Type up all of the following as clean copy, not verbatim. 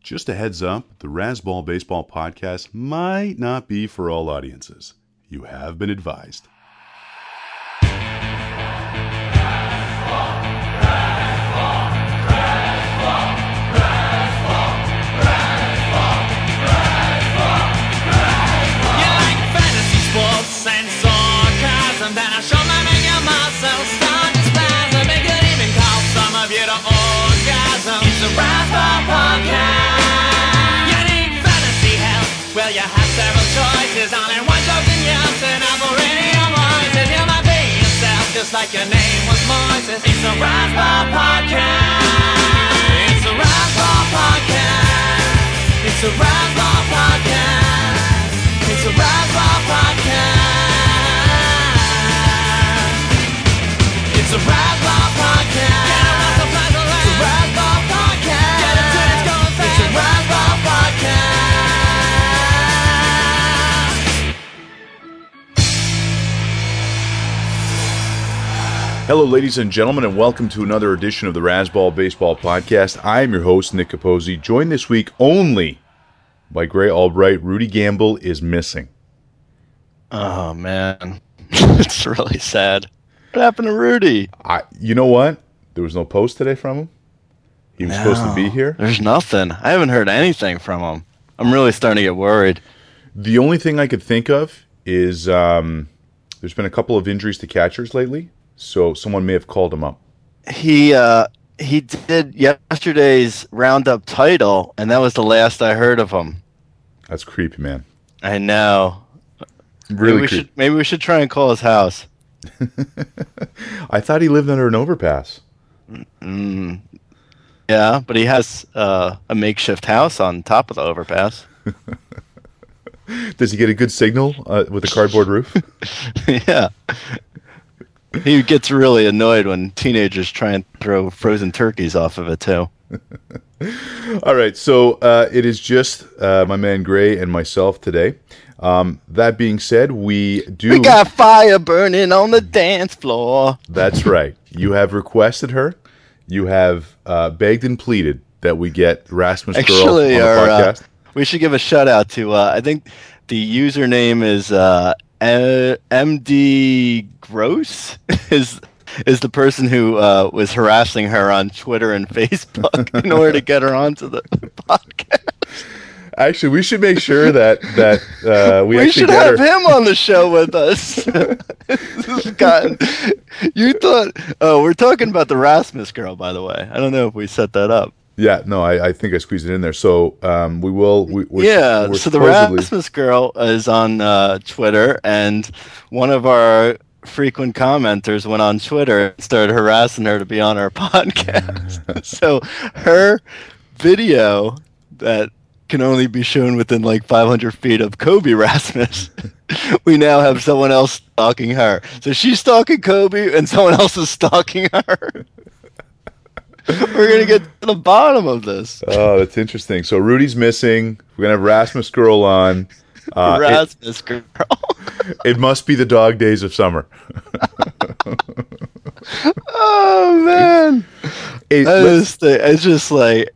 Just a heads up, the Razzball Baseball podcast might not be for all audiences. You have been advised. And sarcasm, then I show my mega muscle start to spasm. It could even cause some of you to orgasm. It's a Razzball podcast. You need fantasy help? Well, you have several choices. Only one chosen yes, and I'm radio voices. You might be yourself, just like your name was Moises. It's a Razzball podcast. It's a Razzball podcast. It's a Razzball podcast. It's a Razzball podcast. It's a Razzball podcast. Get a Razzball podcast. It's a Razzball podcast. Get it till it's going fast. It's a Razzball podcast. Hello, ladies and gentlemen, and welcome to another edition of the Razzball Baseball podcast. I am your host, Nick Capozzi, joined this week only by Gray Albright. Rudy Gamble is missing. Oh, man. It's really sad. What happened to Rudy? You know what? There was no post today from him. He was supposed to be here. There's nothing. I haven't heard anything from him. I'm really starting to get worried. The only thing I could think of is there's been a couple of injuries to catchers lately, so someone may have called him up. He did yesterday's roundup title, and that was the last I heard of him. That's creepy, man. I know. Really maybe we should try and call his house. I thought he lived under an overpass. Yeah, but he has a makeshift house on top of the overpass. Does he get a good signal with a cardboard roof? Yeah. He gets really annoyed when teenagers try and throw frozen turkeys off of it, too. All right, so it is just my man Gray and myself today. That being said, we got fire burning on the dance floor. That's right. You have requested her. You have begged and pleaded that we get Rasmus Girl on the podcast. We should give a shout out to, I think the username is MD Gross is the person who was harassing her on Twitter and Facebook in order to get her onto the podcast. Actually, we should make sure that we should have him on the show with us. You thought? Oh, we're talking about the Rasmus Girl, by the way. I don't know if we set that up. Yeah, no, I think I squeezed it in there. So we will. So the Rasmus Girl is on Twitter, and one of our frequent commenters went on Twitter and started harassing her to be on our podcast. So her video that can only be shown within like 500 feet of Kobe Rasmus, we now have someone else stalking her. So she's stalking Kobe and someone else is stalking her. We're going to get to the bottom of this. Oh, that's interesting. So Rudy's missing. We're going to have Rasmus Girl on. Rasmus Girl. It must be the dog days of summer. Oh, man. It's just like...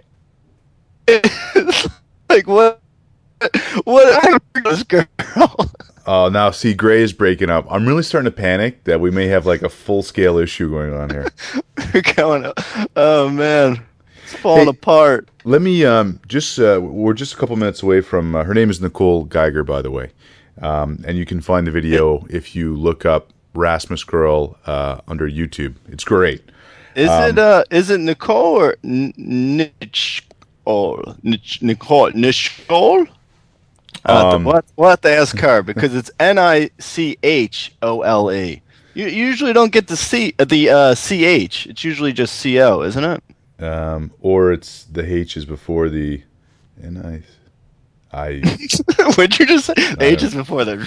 It's like, what this girl? Oh, now see, Gray is breaking up. I'm really starting to panic that we may have like a full-scale issue going on here. Oh, man. It's falling apart. Let me we're just a couple minutes away from, her name is Nicole Geiger, by the way. And you can find the video if you look up Rasmus Girl under YouTube. It's great. Is it Nicole or Nichole? Nicole? We'll have to ask her because it's Nichole. You usually don't get the CH. It's usually just CO, isn't it? Or it's the H is before the What'd you just say? The H is before the.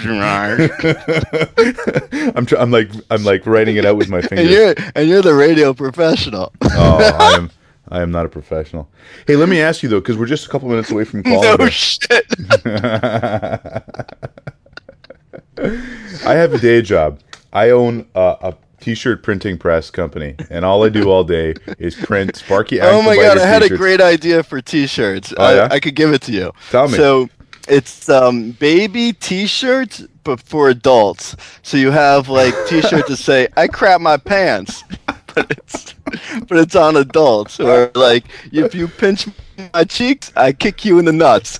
I'm like writing it out with my fingers. And you're the radio professional. Oh, I am not a professional. Hey, let me ask you though, because we're just a couple minutes away from calling. No shit. I have a day job. I own a T-shirt printing press company, and all I do all day is print Sparky. Oh my god! I had t-shirts. a great idea for T-shirts. Oh, yeah? I could give it to you. Tell me. So it's baby T-shirts, but for adults. So you have like T-shirts that say "I crap my pants," but it's on adults. Or like if you pinch my cheeks, I kick you in the nuts.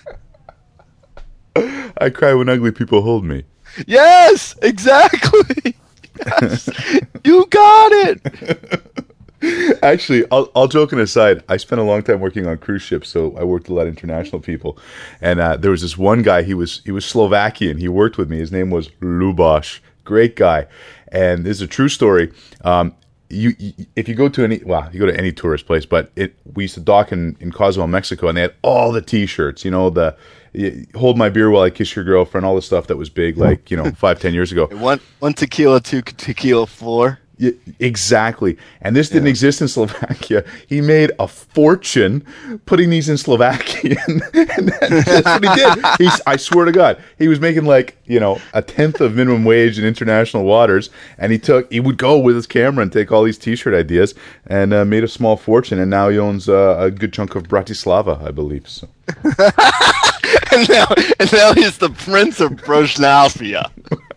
I cry when ugly people hold me. Yes, exactly. Yes, you got it. Actually, all joking aside, I spent a long time working on cruise ships, so I worked with a lot of international people. And there was this one guy. He was Slovakian. He worked with me. His name was Luboš. Great guy. And this is a true story. If you go to any tourist place, but we used to dock in Cozumel, Mexico, and they had all the T-shirts. You know, the hold my beer while I kiss your girlfriend, all the stuff that was big, like 5-10 years ago. One tequila, two tequila, four. Yeah, exactly. And this didn't exist in Slovakia. He made a fortune putting these in Slovakian. And that's what he did. I swear to God, he was making like, a tenth of minimum wage in international waters. And he would go with his camera and take all these T-shirt ideas and made a small fortune. And now he owns a good chunk of Bratislava, I believe. So. and now he's the Prince of Brosnavia.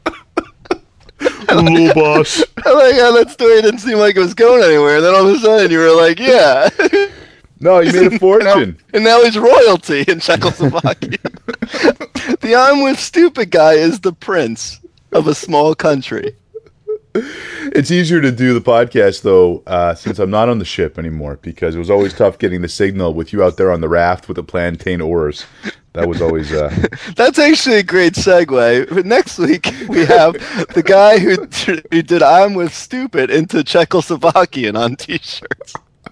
Luboš. Like how that story didn't seem like it was going anywhere. And then all of a sudden you were like, yeah. No, he made a fortune. And now he's royalty in Czechoslovakia. The I'm with stupid guy is the prince of a small country. It's easier to do the podcast, though, since I'm not on the ship anymore, because it was always tough getting the signal with you out there on the raft with the plantain oars. That was always... That's actually a great segue. Next week, we have the guy who did I'm with Stupid into Czechoslovakian on T-shirts.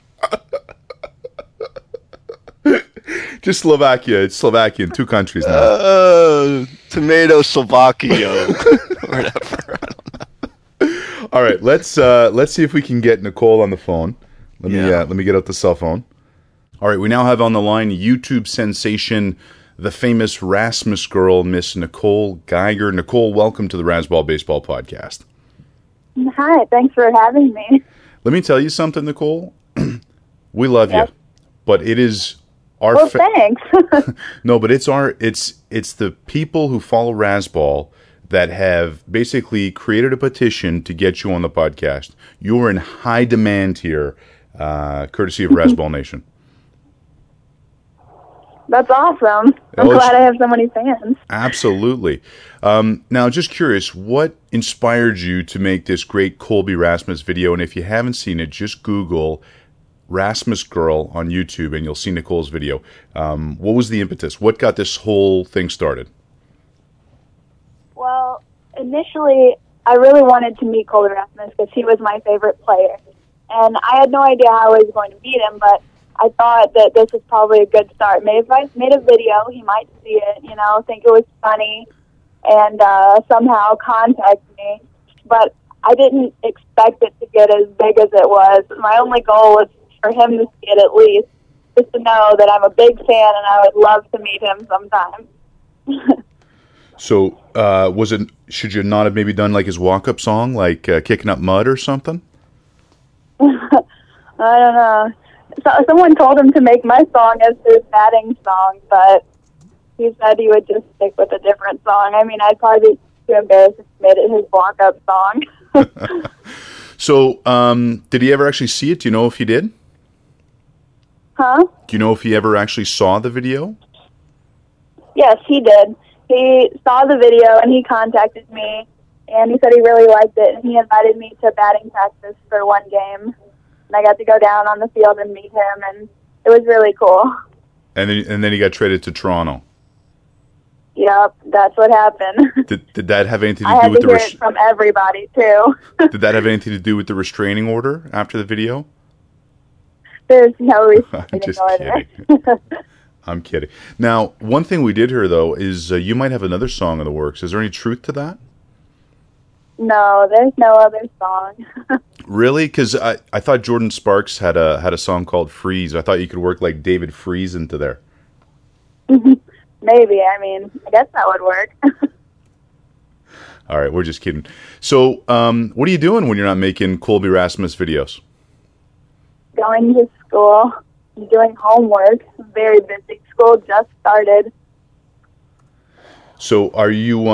Just Slovakia. It's Slovakian. 2 countries now. Tomato Slovakia. Whatever. All right, let's see if we can get Nicole on the phone. Let me get out the cell phone. All right, we now have on the line YouTube sensation, the famous Rasmus girl, Miss Nicole Geiger. Nicole, welcome to the Razzball Baseball Podcast. Hi, thanks for having me. Let me tell you something, Nicole. We love you, but it is our. Well, thanks. No, but it's the people who follow Razzball that have basically created a petition to get you on the podcast. You're in high demand here, courtesy of Razzball Nation. That's awesome. I'm glad I have so many fans. Absolutely. Now, just curious, what inspired you to make this great Colby Rasmus video? And if you haven't seen it, just Google Rasmus Girl on YouTube and you'll see Nicole's video. What was the impetus? What got this whole thing started? Well, initially, I really wanted to meet Colby Rasmus because he was my favorite player. And I had no idea how I was going to meet him, but I thought that this was probably a good start. Maybe if I made a video, he might see it, think it was funny, and somehow contact me. But I didn't expect it to get as big as it was. My only goal was for him to see it at least, just to know that I'm a big fan and I would love to meet him sometime. So, should you not have maybe done like his walk-up song, like Kicking Up Mud or something? I don't know. So, someone told him to make my song as his batting song, but he said he would just stick with a different song. I mean, I'd probably be too embarrassed if he made it his walk-up song. So, did he ever actually see it? Do you know if he did? Huh? Do you know if he ever actually saw the video? Yes, he did. He saw the video and he contacted me, and he said he really liked it, and he invited me to batting practice for one game. And I got to go down on the field and meet him, and it was really cool. And then he got traded to Toronto. Yep, that's what happened. Did that have anything to I do had with to the hear it from everybody too. Did that have anything to do with the restraining order after the video? There's no reason I'm to just go kidding. there. I'm kidding. Now, one thing we did hear, though, is you might have another song in the works. Is there any truth to that? No, there's no other song. Really? Because I thought Jordan Sparks had a song called Freeze. I thought you could work like David Freeze into there. Maybe. I mean, I guess that would work. All right, we're just kidding. So, what are you doing when you're not making Colby Rasmus videos? Going to school, doing homework. Very busy. School just started. So, are you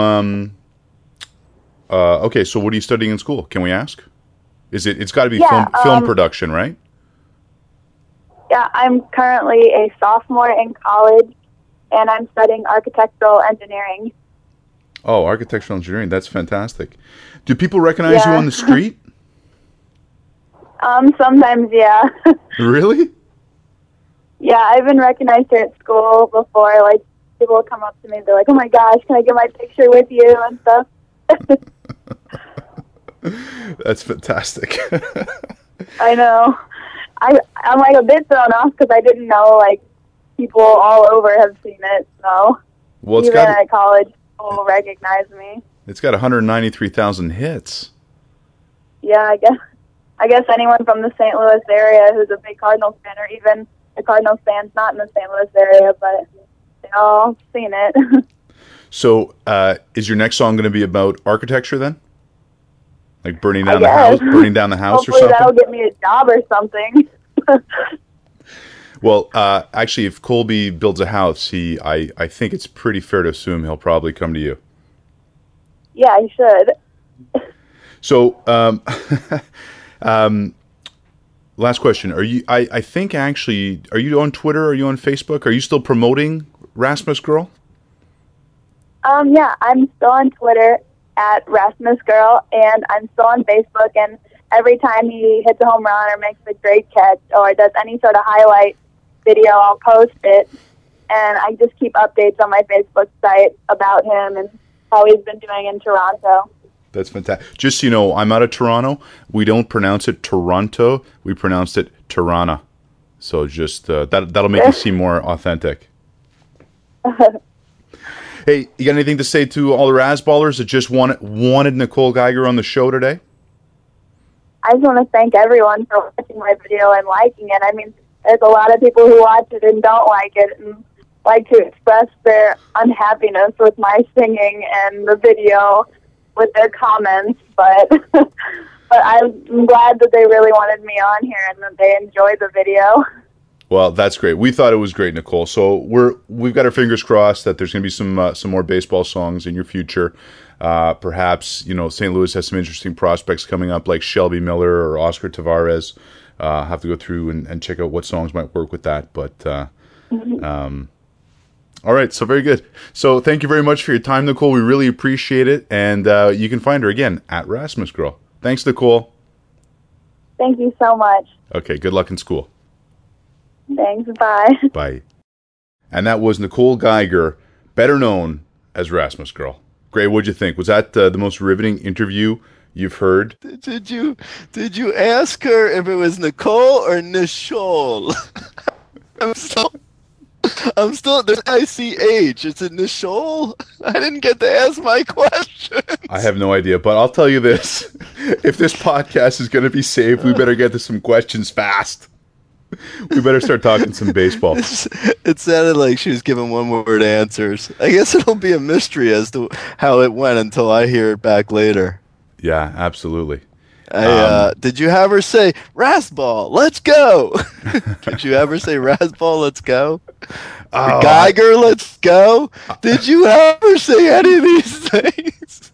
okay? So, what are you studying in school? Can we ask? It's got to be film production, right? Yeah, I'm currently a sophomore in college, and I'm studying architectural engineering. Oh, architectural engineering. That's fantastic. Do people recognize you on the street? Sometimes, yeah. Really? Yeah, I've been recognized here at school before. Like, people will come up to me and they're like, "Oh my gosh, can I get my picture with you?" and stuff. That's fantastic. I know. I'm like a bit thrown off because I didn't know like people all over have seen it. So even at college, people will recognize me. It's got 193,000 hits. Yeah, I guess anyone from the St. Louis area who's a big Cardinals fan, or even the Cardinals fans not in the St. Louis area, but they all seen it. So, is your next song going to be about architecture then? Like burning down the house, or something? Hopefully that'll get me a job or something. Well, actually, if Colby builds a house, I think it's pretty fair to assume he'll probably come to you. Yeah, he should. So, last question: Are you? I think actually, are you on Twitter? Are you on Facebook? Are you still promoting Rasmus Girl? Yeah, I'm still on Twitter at Rasmus Girl, and I'm still on Facebook. And every time he hits a home run or makes a great catch or does any sort of highlight video, I'll post it. And I just keep updates on my Facebook site about him and how he's been doing in Toronto. That's fantastic. Just so you know, I'm out of Toronto. We don't pronounce it Toronto. We pronounce it Tirana. So just that'll make you seem more authentic. Hey, you got anything to say to all the Rasballers that just wanted Nicole Geiger on the show today? I just want to thank everyone for watching my video and liking it. I mean, there's a lot of people who watch it and don't like it and like to express their unhappiness with my singing and the video with their comments, but but I'm glad that they really wanted me on here and that they enjoyed the video. Well, that's great. We thought it was great, Nicole. So we've got our fingers crossed that there's going to be some more baseball songs in your future. Perhaps St. Louis has some interesting prospects coming up, like Shelby Miller or Oscar Tavares. Have to go through and check out what songs might work with that. But all right, so very good. So thank you very much for your time, Nicole. We really appreciate it, and you can find her again at Rasmus Girl. Thanks, Nicole. Thank you so much. Okay, good luck in school. Thanks, bye. Bye. And that was Nicole Geiger, better known as Rasmus Girl. Gray, what'd you think? Was that the most riveting interview you've heard? Did you ask her if it was Nicole or Nicole? I'm still there's ICH. Is it Nicole? I didn't get to ask my question. I have no idea, but I'll tell you this. If this podcast is going to be saved, we better get to some questions fast. We better start talking some baseball. It sounded like she was giving one-word answers. I guess it'll be a mystery as to how it went until I hear it back later. Yeah, absolutely. Did you have her say, Rasball, let's go? Did you ever say, Rasball, let's go? Geiger, let's go? Did you ever say any of these things?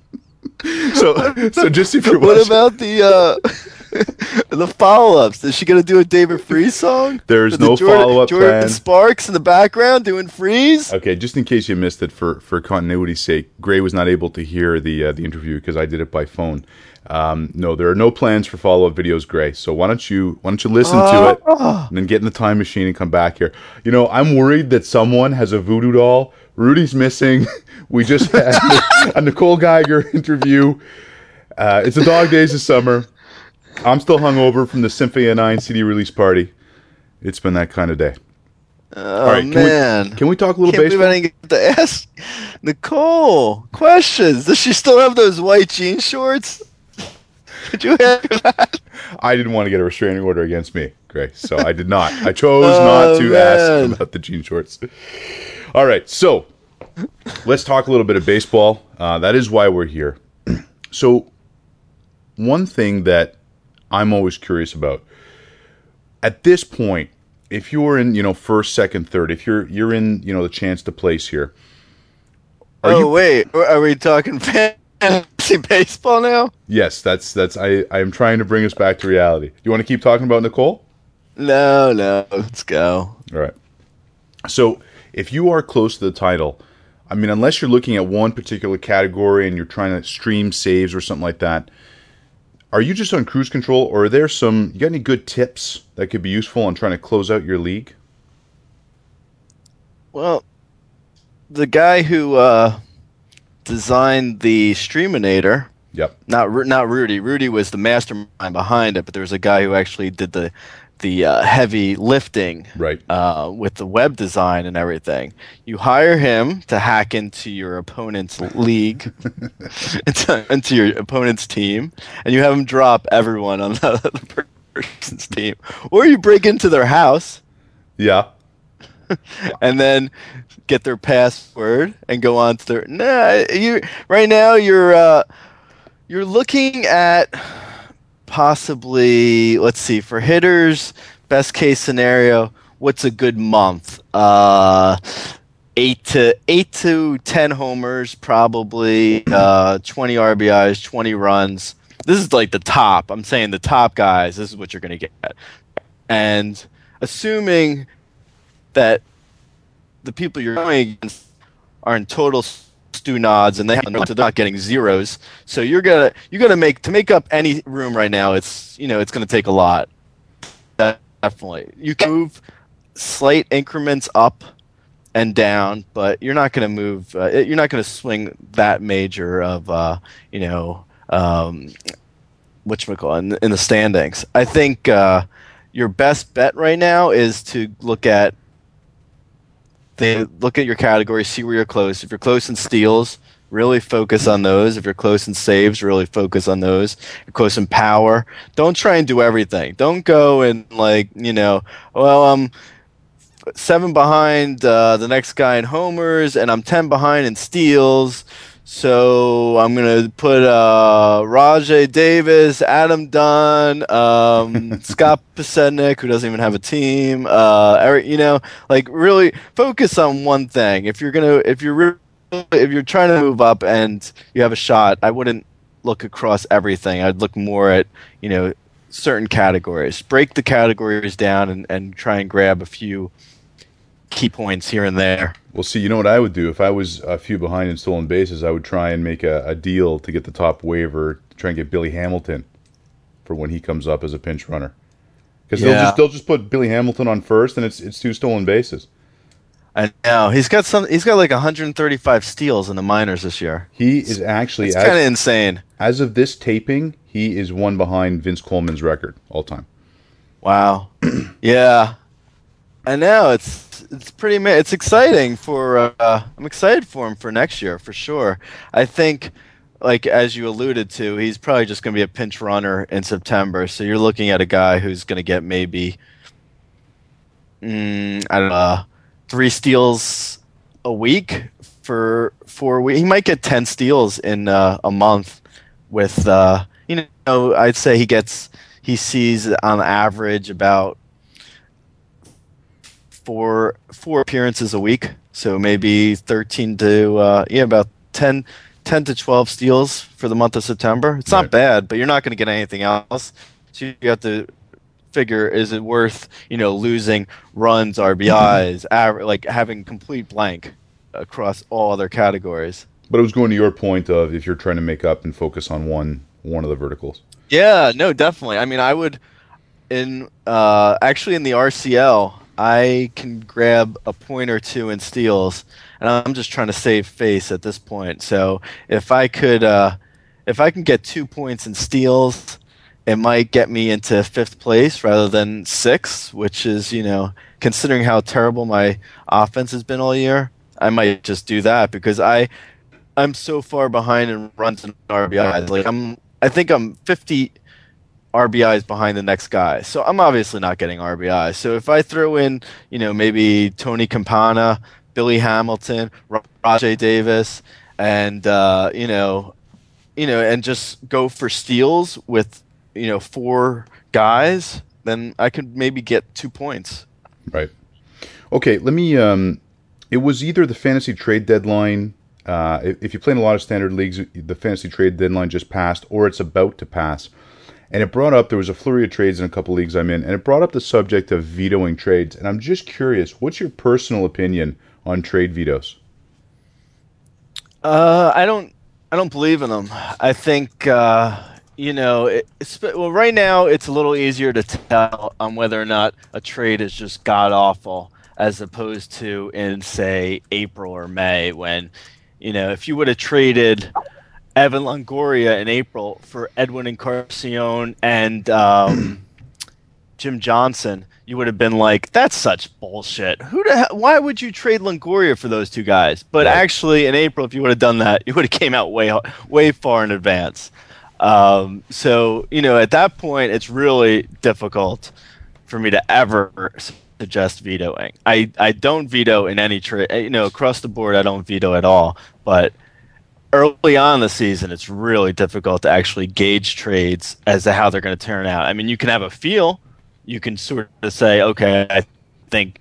So just if you're What watching, about the follow-ups? Is she going to do a David Freeze song? There's With no the follow-up Jordan plan. Sparks in the background doing Freeze? Okay, just in case you missed it, for continuity's sake, Gray was not able to hear the interview because I did it by phone. No, there are no plans for follow-up videos, Gray. So why don't you listen to it and then get in the time machine and come back here? I'm worried that someone has a voodoo doll. Rudy's missing. We just had a Nicole Geiger interview. It's the dog days of summer. I'm still hungover from the Symphony 9 CD release party. It's been that kind of day. Oh, All right, man. Can we talk a little Can't baseball? believe I didn't get to ask Nicole questions. Does she still have those white jean shorts? Did you have that? I didn't want to get a restraining order against me, Gray, so I did not. I chose not to ask about the jean shorts. All right, so let's talk a little bit of baseball. That is why we're here. So, one thing that I'm always curious about, at this point, if you're in, first, second, third, if you're in, the chance to place here. Wait, are we talking fantasy baseball now? Yes, that's. I am trying to bring us back to reality. You want to keep talking about Nicole? No, let's go. All right. So, if you are close to the title, I mean, unless you're looking at one particular category and you're trying to stream saves or something like that, are you just on cruise control, or are there you got any good tips that could be useful on trying to close out your league? Well, the guy who designed the Streaminator, Yep. not Rudy. Rudy was the mastermind behind it, but there was a guy who actually did the heavy lifting, Right. With the web design and everything. You hire him to hack into your opponent's league, into your opponent's team, and you have him drop everyone on the other person's team, or you break into their house, Yeah. and then get their password and go on to their. Right now you're looking at. Possibly, let's see, for hitters, best case scenario, what's a good month? 8 to 10 homers, probably 20 RBIs, 20 runs. This is like the top. I'm saying the top guys, this is what you're going to get. And assuming that the people you're going against are in total stu nods and they're not getting zeros, so you're gonna make up any room right now. It's it's gonna take a lot. Definitely, you can move slight increments up and down, but you're not gonna move. You're not gonna swing that major of whatchamacallit in the standings. I think your best bet right now is to look at your category, see where you're close. If you're close in steals, really focus on those. If you're close in saves, really focus on those. If you're close in power, don't try and do everything. Don't go and I'm 7 behind the next guy in homers, and I'm 10 behind in steals. So I'm gonna put Rajay Davis, Adam Dunn, Scott Pasednik, who doesn't even have a team. Eric, really focus on one thing. If you're trying to move up and you have a shot, I wouldn't look across everything. I'd look more at certain categories. Break the categories down and try and grab a few key points here and there. Well, see, you know what I would do? If I was a few behind in stolen bases, I would try and make a deal to get the top waiver, to try and get Billy Hamilton for when he comes up as a pinch runner. Because they'll just put Billy Hamilton on first, and it's 2 stolen bases. I know. He's got like 135 steals in the minors this year. He is actually... It's kind of insane. As of this taping, he is 1 behind Vince Coleman's record all time. Wow. Yeah. I know. It's pretty. It's exciting for. I'm excited for him for next year for sure. I think, like as you alluded to, he's probably just going to be a pinch runner in September. So you're looking at a guy who's going to get maybe, I don't know, 3 steals a week for 4 weeks. He might get 10 steals in a month. With I'd say he sees on average about four appearances a week, so maybe 13 to about 10 to 12 steals for the month of September. It's not bad, but you're not going to get anything else. So you have to figure, is it worth losing runs, RBIs, like having complete blank across all other categories. But it was going to your point of if you're trying to make up and focus on one of the verticals. Yeah, no, definitely. I mean, I would actually in the RCL. I can grab a point or 2 in steals, and I'm just trying to save face at this point. So if I can get 2 points in steals, it might get me into 5th place rather than 6th, which is, considering how terrible my offense has been all year, I might just do that because I'm so far behind in runs and RBIs. Like I think I'm 50 RBIs behind the next guy. So I'm obviously not getting RBIs. So if I throw in, maybe Tony Campana Billy Hamilton, Rajay Davis, and and just go for steals with 4 guys, then I could maybe get 2 points. Right. Okay. Let me. It was either the fantasy trade deadline. If you play in a lot of standard leagues, the fantasy trade deadline just passed, or it's about to pass. And it brought up, there was a flurry of trades in a couple leagues I'm in, and it brought up the subject of vetoing trades. And I'm just curious, what's your personal opinion on trade vetoes? I don't believe in them. I think right now it's a little easier to tell on whether or not a trade is just god awful, as opposed to in, say, April or May, when if you would have traded Evan Longoria in April for Edwin Encarnacion and Jim Johnson, you would have been like, that's such bullshit. Why would you trade Longoria for those 2 guys? But actually, in April, if you would have done that, you would have came out way far in advance. So, at that point, it's really difficult for me to ever suggest vetoing. I don't veto in any trade. Across the board, I don't veto at all. But early on in the season, it's really difficult to actually gauge trades as to how they're going to turn out. I mean, you can have a feel. You can sort of say, okay, I think,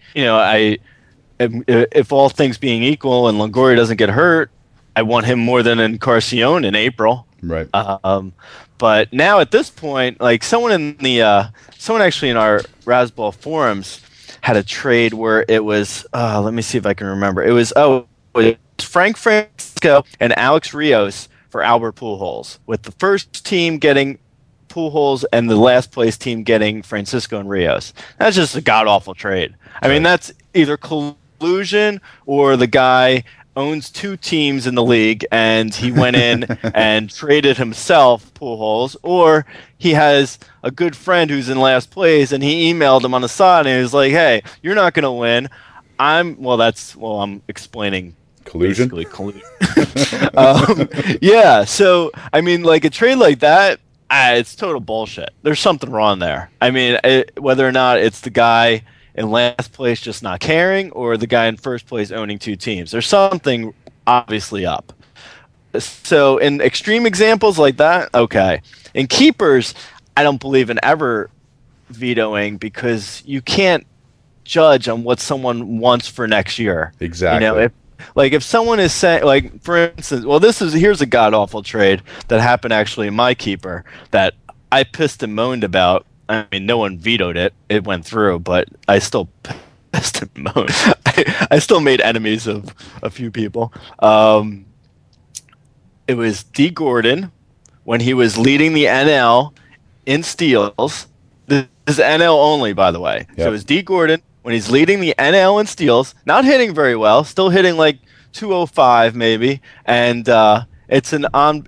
if all things being equal and Longoria doesn't get hurt, I want him more than Encarnacion in April. Right. But now at this point, like someone actually in our Razzball forums had a trade where it was, let me see if I can remember. It was Frank Francisco and Alex Rios for Albert Pujols, with the first team getting Pujols and the last place team getting Francisco and Rios. That's just a god-awful trade. I mean, that's either collusion or the guy owns 2 teams in the league and he went in and traded himself Pujols, or he has a good friend who's in last place and he emailed him on the side and he was like, hey, you're not going to win. I'm explaining collusion. Basically collusion. Yeah, so I mean, like a trade like that, it's total bullshit. There's something wrong there. I mean, whether or not it's the guy in last place just not caring or the guy in first place owning 2 teams, there's something obviously up. So in extreme examples like that, okay. In keepers, I don't believe in ever vetoing because you can't judge on what someone wants for next year. Exactly. If someone is saying, like, for instance, here's a god-awful trade that happened actually in my keeper that I pissed and moaned about. I mean, no one vetoed it. It went through, but I still pissed and moaned. I still made enemies of a few people. It was D. Gordon when he was leading the NL in steals. This is NL only, by the way. Yep. So it was D. Gordon when he's leading the NL in steals, not hitting very well, still hitting like 205 maybe, and it's an on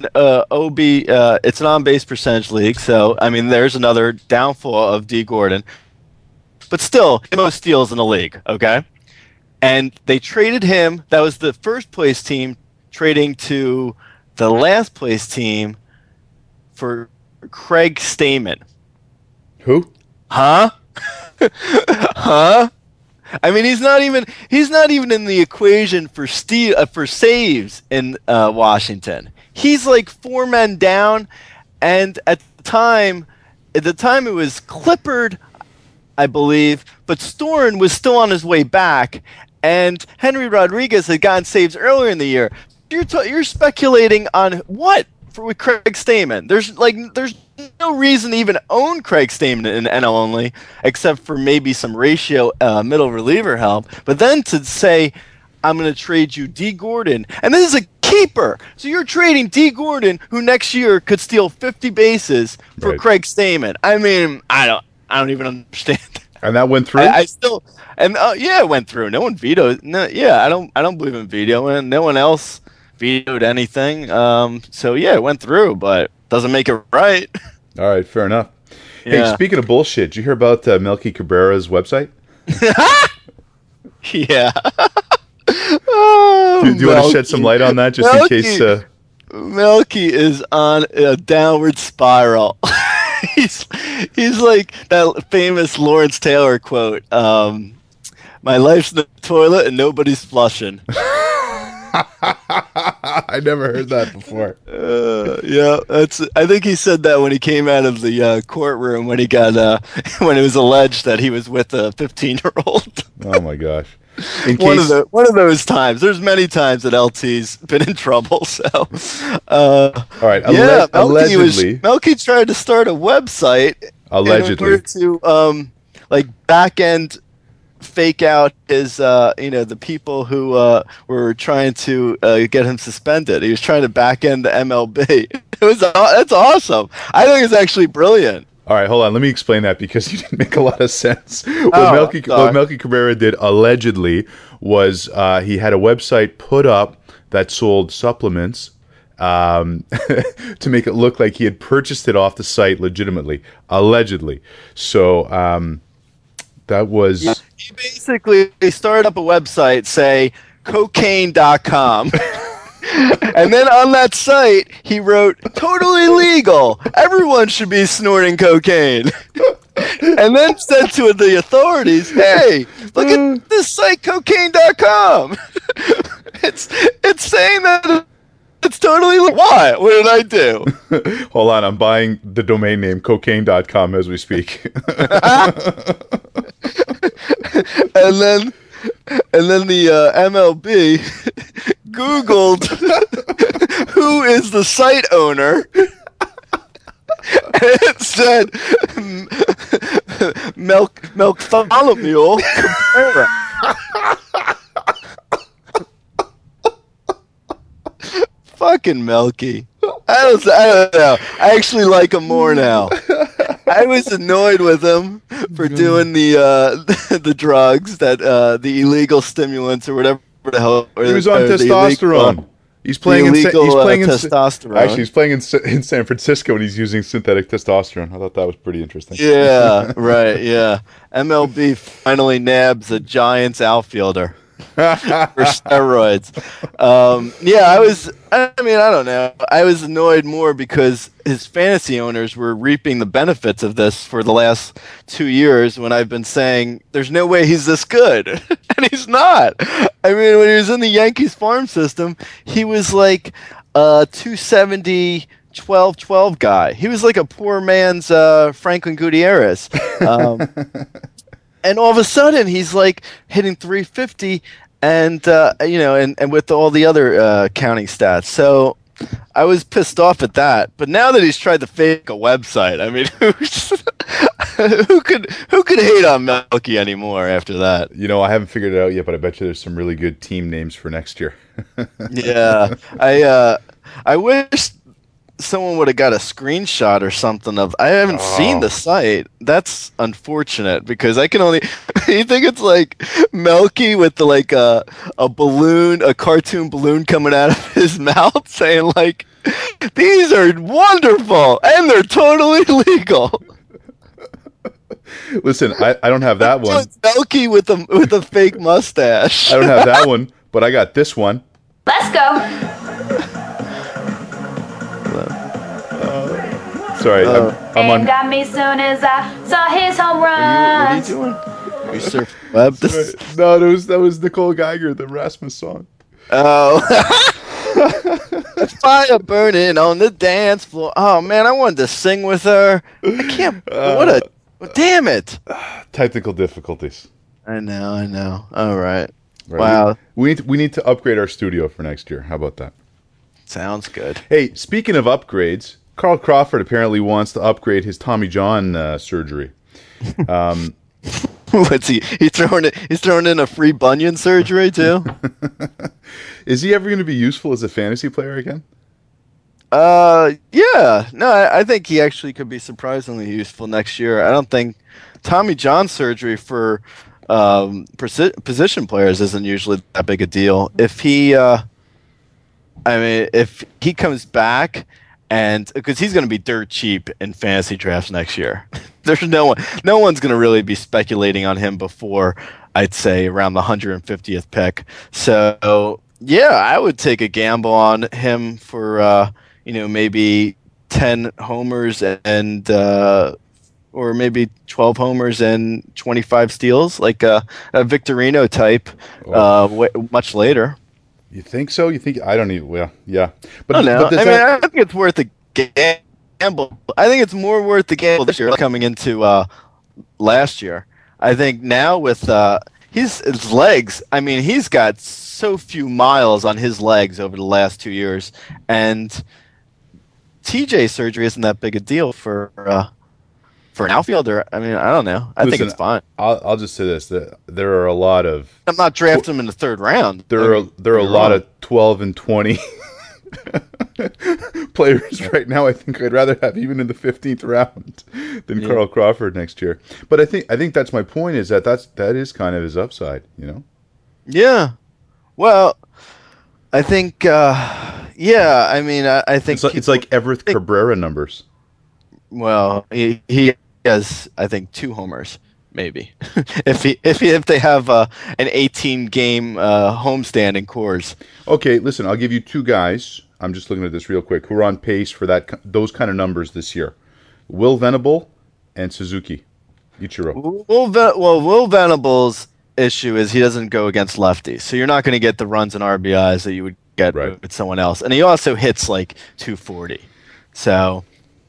base percentage league. So I mean, there's another downfall of D. Gordon, but still the most steals in the league. Okay, and they traded him. That was the first place team trading to the last place team for Craig Stammen. Who? Huh? Huh? I mean, he's not even in the equation for saves in Washington. He's like 4 men down, and at the time it was Clippard, I believe, but Storen was still on his way back, and Henry Rodriguez had gotten saves earlier in the year. You're speculating on what with Craig Stammen? There's no reason to even own Craig Stammen in NL only, except for maybe some ratio middle reliever help. But then to say, I'm going to trade you D. Gordon, and this is a keeper, so you're trading D. Gordon, who next year could steal 50 bases for right. Craig Stammen. I mean, I don't even understand. And that went through. It went through. No one vetoed. No, yeah, I don't believe in vetoing. No one else vetoed anything. So yeah, it went through, but doesn't make it right. All right, fair enough. Yeah. Hey, speaking of bullshit, did you hear about Melky Cabrera's website? Yeah. Do you want to shed some light on that, just in case? Melky is on a downward spiral. He's like that famous Lawrence Taylor quote. My life's in the toilet and nobody's flushing. I never heard that before. Yeah, I think he said that when he came out of the courtroom when he got when it was alleged that he was with a 15-year-old. Oh my gosh! One of those times. There's many times that LT's been in trouble. So, all right. Allegedly, Melky tried to start a website. Allegedly, in order to back end fake out his the people who were trying to get him suspended. He was trying to back end the MLB. That's awesome. I think it's actually brilliant. All right, hold on. Let me explain that because you didn't make a lot of sense. What Melky Cabrera did allegedly was he had a website put up that sold supplements to make it look like he had purchased it off the site legitimately, allegedly. So that was... He basically started up a website, say, cocaine.com. And then on that site, he wrote, totally legal. Everyone should be snorting cocaine. And then said to the authorities, hey, look at this site, cocaine.com. It's saying that it's totally legal. What? What did I do? Hold on, I'm buying the domain name cocaine.com as we speak. And then the MLB Googled who is the site owner. And it said Melchtholomew Cabrera. Fucking Melky. I don't know. I actually like him more now. I was annoyed with him for doing the drugs, that the illegal stimulants or whatever the hell. He was on testosterone. He's playing testosterone. Actually, he's playing in San Francisco and he's using synthetic testosterone. I thought that was pretty interesting. Yeah, right. Yeah, MLB finally nabs a Giants outfielder for steroids. I don't know. I was annoyed more because his fantasy owners were reaping the benefits of this for the last 2 years when I've been saying there's no way he's this good. And he's not. I mean, when he was in the Yankees farm system, he was like a 270 12-12 guy. He was like a poor man's Franklin Gutierrez. And all of a sudden, he's like hitting 350, and and with all the other counting stats. So I was pissed off at that. But now that he's tried to fake a website, I mean, who could hate on Melky anymore after that? I haven't figured it out yet, but I bet you there's some really good team names for next year. Yeah, I wish someone would have got a screenshot or something of. I haven't seen the site. That's unfortunate because I can only. You think it's like Melky with a balloon, a cartoon balloon coming out of his mouth, saying like, "These are wonderful and they're totally legal." Listen, I don't have that one. It's Melky with a fake mustache. I don't have that one, but I got this one. Let's go. Sorry, I'm on. Got me soon as I saw his home run. What are you doing? Are you surfing web? No, that was Nicole Geiger, the Rasmus song. Oh. Fire burning on the dance floor. Oh man, I wanted to sing with her. I can't. Damn it. Technical difficulties. I know. All right. Wow. We need to upgrade our studio for next year. How about that? Sounds good. Hey, speaking of upgrades, Carl Crawford apparently wants to upgrade his Tommy John surgery. What's he? He's throwing in a free bunion surgery too. Is he ever going to be useful as a fantasy player again? Yeah. No, I think he actually could be surprisingly useful next year. I don't think Tommy John surgery for position players isn't usually that big a deal. If he comes back, and because he's going to be dirt cheap in fantasy drafts next year, there's no one's going to really be speculating on him before, I'd say, around the 150th pick. So yeah, I would take a gamble on him for maybe 10 homers and or maybe 12 homers and 25 steals, like a Victorino type, much later. You think so? You think I don't even? Well, yeah, but I think it's worth the gamble. I think it's more worth the gamble this year coming into last year. I think now with his legs, I mean, he's got so few miles on his legs over the last 2 years, and TJ surgery isn't that big a deal for an outfielder. I mean, I don't know. I think it's fine. I'll just say this: that there are a lot of. I'm not drafting him in the third round. There are a lot of 12 and 20 players right now. I think I'd rather have even in the 15th round than Carl Crawford next year. But I think that's my point. Is that is kind of his upside, you know? Yeah. Well, I think. I mean, I think it's like Everett Cabrera numbers. Well, he has, I think, 2 homers, maybe. if they have an 18-game homestand in Coors. Okay, listen, I'll give you 2 guys. I'm just looking at this real quick. Who are on pace for those kind of numbers this year? Will Venable and Suzuki Ichiro. Will Venable's issue is he doesn't go against lefties, so you're not going to get the runs and RBIs that you would get with someone else. And he also hits like 240. So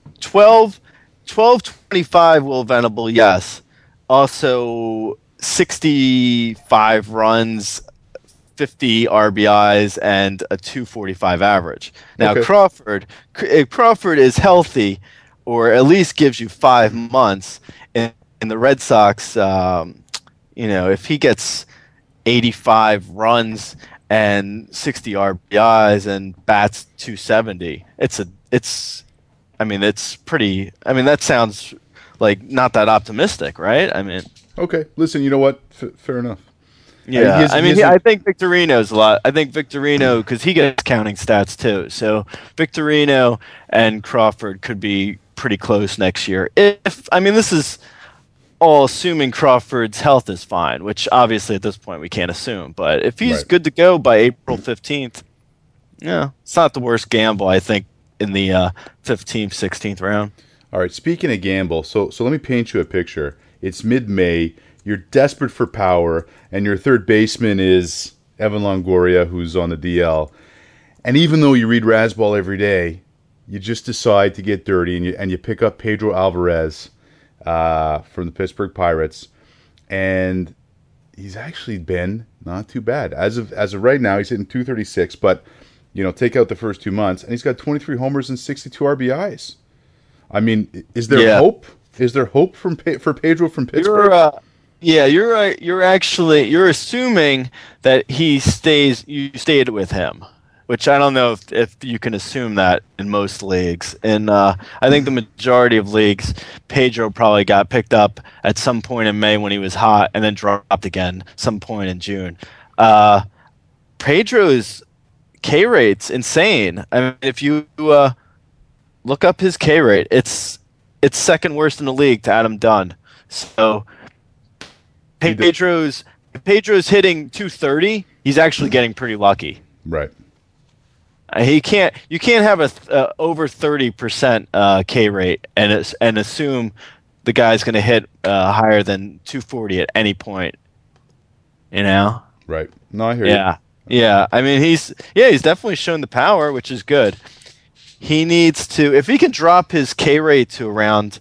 12-25 Will Venable, yes. Also 65 runs, 50 RBIs, and a 245 average. Now Crawford is healthy, or at least gives you 5 months. In the Red Sox, if he gets 85 runs and 60 RBIs and bats 270, it's pretty. I mean, that sounds like not that optimistic, right? I mean, okay. Listen, you know what? Fair enough. Yeah, I think Victorino's a lot. I think Victorino, because he gets counting stats too. So Victorino and Crawford could be pretty close next year. This is all assuming Crawford's health is fine, which obviously at this point we can't assume. But if he's good to go by April 15th, it's not the worst gamble, I think, in the 15th, 16th round. All right, speaking of gamble, so let me paint you a picture. It's mid-May. You're desperate for power, and your third baseman is Evan Longoria, who's on the DL. And even though you read Razzball every day, you just decide to get dirty, and you pick up Pedro Alvarez from the Pittsburgh Pirates, and he's actually been not too bad. As of right now, he's hitting 236, but take out the first 2 months, and he's got 23 homers and 62 RBIs. I mean, is there hope? Is there hope for Pedro from Pittsburgh? You're right. You're assuming that you stayed with him, which I don't know if you can assume that in most leagues. And I think the majority of leagues, Pedro probably got picked up at some point in May when he was hot, and then dropped again some point in June. Pedro's K rate's insane. I mean, if you look up his K rate, it's second worst in the league to Adam Dunn. So Pedro's hitting 230. He's actually getting pretty lucky. Right. You can't have a over 30% K rate and assume the guy's going to hit higher than 240 at any point. Right. No, I hear you. Yeah. I mean, he's definitely shown the power, which is good. He needs to, if he can drop his K rate to around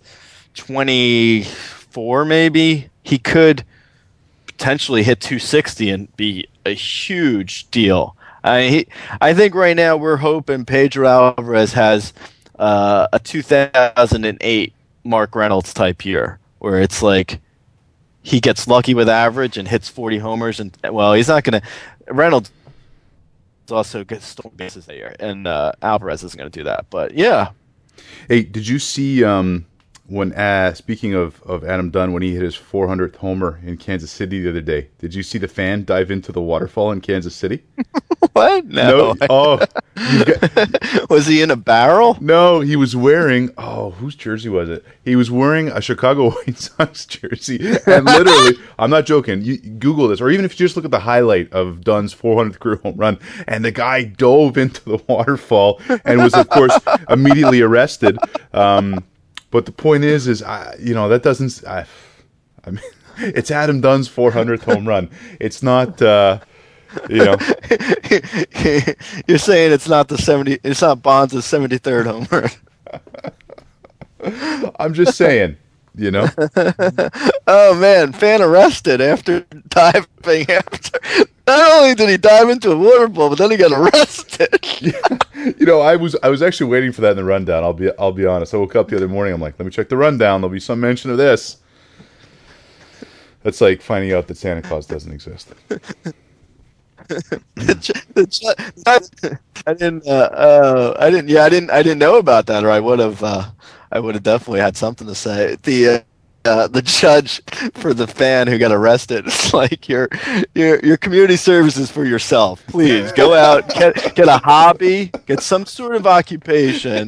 24, maybe he could potentially hit 260 and be a huge deal. I think right now we're hoping Pedro Alvarez has a 2008 Mark Reynolds type year, where it's like he gets lucky with average and hits 40 homers, and he's not going to. Reynolds also gets stolen bases that year, and Alvarez isn't going to do that. But yeah. Hey, did you see when speaking of Adam Dunn, when he hit his 400th homer in Kansas City the other day? Did you see the fan dive into the waterfall in Kansas City? What? No. Was he in a barrel? No, he was wearing, whose jersey was it? He was wearing a Chicago White Sox jersey. And literally, I'm not joking, you Google this, or even if you just look at the highlight of Dunn's 400th career home run, and the guy dove into the waterfall and was, of course, immediately arrested. But But the point is that doesn't. I mean, it's Adam Dunn's 400th home run. It's not. You're saying it's not It's not Bonds' 73rd home run. I'm just saying. Oh man, fan arrested after diving. Not only did he dive into a water bowl, but then he got arrested. I was actually waiting for that in the rundown. I'll be honest. I woke up the other morning. I'm like, let me check the rundown. There'll be some mention of this. That's like finding out that Santa Claus doesn't exist. I didn't know about that, or I would have definitely had something to say. The judge for the fan who got arrested, it's like your community service is for yourself. Please go out, get a hobby, get some sort of occupation,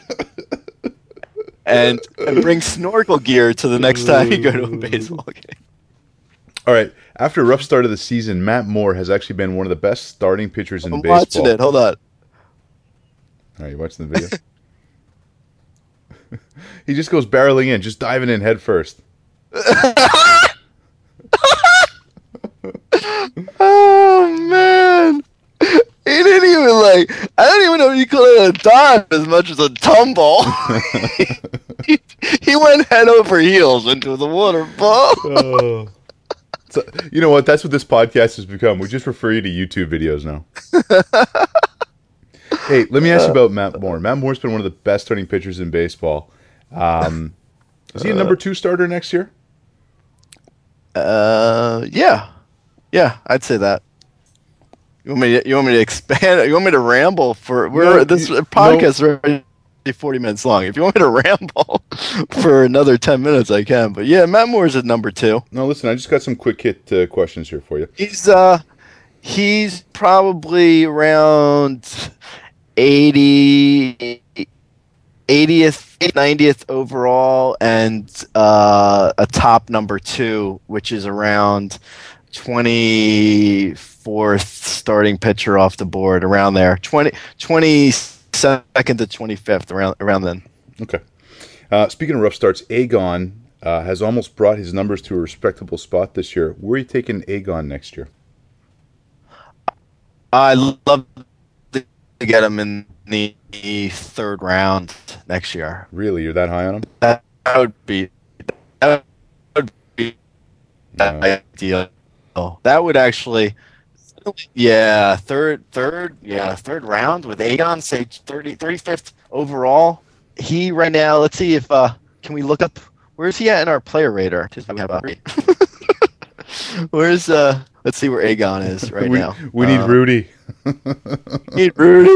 and bring snorkel gear to the next time you go to a baseball game. All right. After a rough start of the season, Matt Moore has actually been one of the best starting pitchers in baseball. I'm watching it. Hold on. All right, you watching the video? He just goes barreling in, just diving in head first. Oh, man. He didn't even I don't even know if you call it a dive as much as a tumble. he went head over heels into the water ball. Oh. So, you know what? That's what this podcast has become. We just refer you to YouTube videos now. Hey, let me ask you about Matt Moore. Matt Moore's been one of the best starting pitchers in baseball. Is he a number 2 starter next year? Yeah, I'd say that. You want me to expand? You want me to ramble this podcast is already 40 minutes long. If you want me to ramble for another 10 minutes, I can. But yeah, Matt Moore's at number 2. No, listen, I just got some quick hit questions here for you. He's probably around 80th, 90th overall, and a top number 2, which is around 24th starting pitcher off the board, around there. 22nd to 25th, around then. Okay. Speaking of rough starts, Aegon has almost brought his numbers to a respectable spot this year. Where are you taking Aegon next year? I love to get him in the 3rd round next year. Really? You're that high on him? That would be ideal. That would actually, third round with Aegon, say 35th overall. He right now, let's see if can we look up, where's he at in our player radar? Where's let's see where Aegon is right now. We need Rudy. Need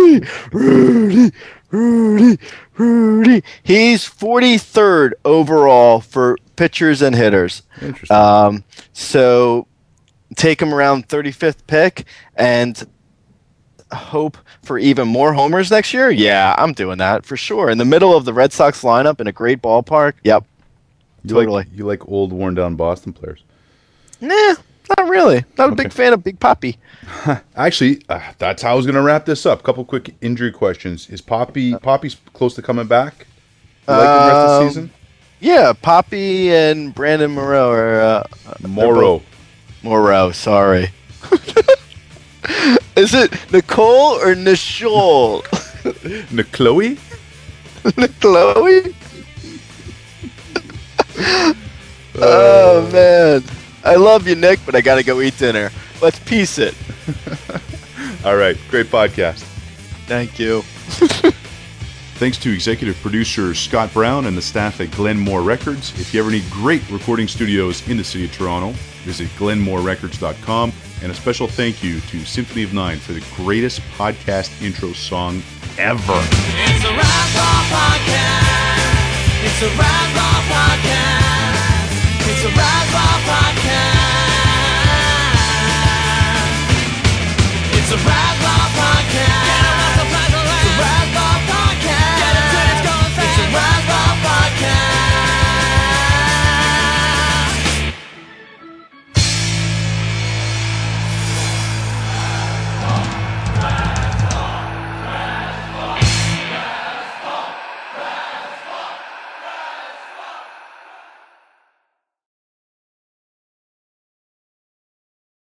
Rudy. He's 43rd overall for pitchers and hitters. Interesting. So take him around 35th pick and hope for even more homers next year. Yeah, I'm doing that for sure. In the middle of the Red Sox lineup in a great ballpark. Yep. Totally. You like old, worn down Boston players? Nah, not really. Not a big fan of Big Papi. Actually, that's how I was going to wrap this up. Couple quick injury questions. Is Poppy's close to coming back? You like him the rest of the season? Yeah, Poppy and Brandon Morrow are Morrow, sorry. Is it Nicole or Nicole? Nicloe? Nicloe? Oh, man. I love you, Nick, but I got to go eat dinner. Let's piece it. All right. Great podcast. Thank you. Thanks to executive producer Scott Brown and the staff at Glenmore Records. If you ever need great recording studios in the city of Toronto, visit glenmorerecords.com. And a special thank you to Symphony of Nine for the greatest podcast intro song ever. It's a Rascal Podcast. It's a Rascal Podcast.